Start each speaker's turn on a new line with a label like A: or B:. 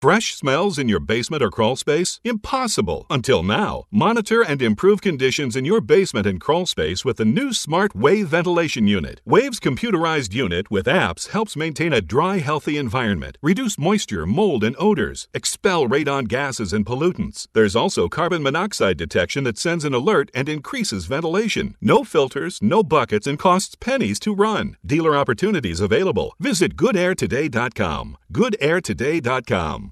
A: Fresh smells in your basement or crawl space? Impossible. Until now. Monitor and improve conditions in your basement and crawl space with the new smart Wave ventilation unit. Wave's computerized unit with apps helps maintain a dry, healthy environment, reduce moisture, mold, and odors, expel radon gases and pollutants. There's also carbon monoxide detection that sends an alert and increases ventilation. No filters, no buckets, and costs pennies to run. Dealer opportunities available. Visit goodairtoday.com. goodairtoday.com.